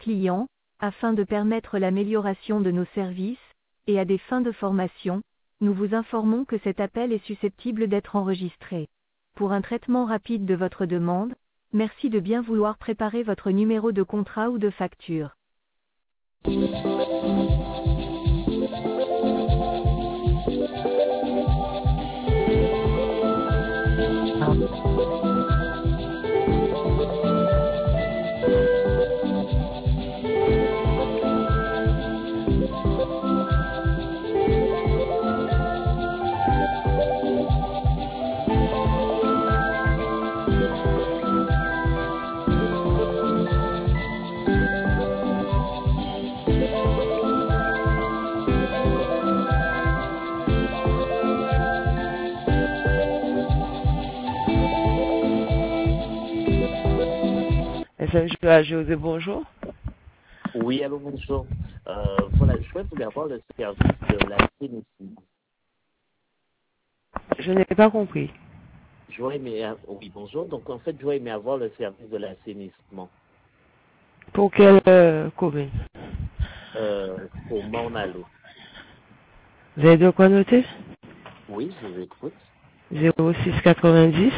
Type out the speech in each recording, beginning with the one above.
clients, afin de permettre l'amélioration de nos services, et à des fins de formation, nous vous informons que cet appel est susceptible d'être enregistré. Pour un traitement rapide de votre demande, merci de bien vouloir préparer votre numéro de contrat ou de facture. José, bonjour. Oui, allô, bonjour. Voilà, je voulais avoir le service de l'assainissement. Je n'ai pas compris. Oui, bonjour. Donc, en fait, j'aurais aimé avoir le service de l'assainissement. Pour quelle commune? Pour Mornalo. Vous avez de quoi noter? Oui, je vous écoute. 0690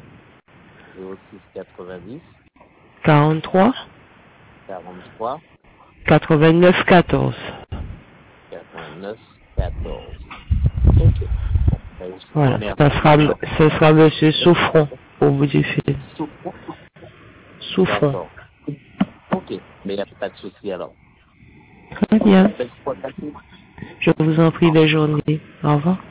0690 43 43 89 14. 89 14. Ok. Voilà, ce sera Monsieur Souffron au bout du fil. Souffron. D'accord. Ok, mais il n'y a pas de souci alors. Très bien. Okay. Je vous en prie, belle journée. Au revoir.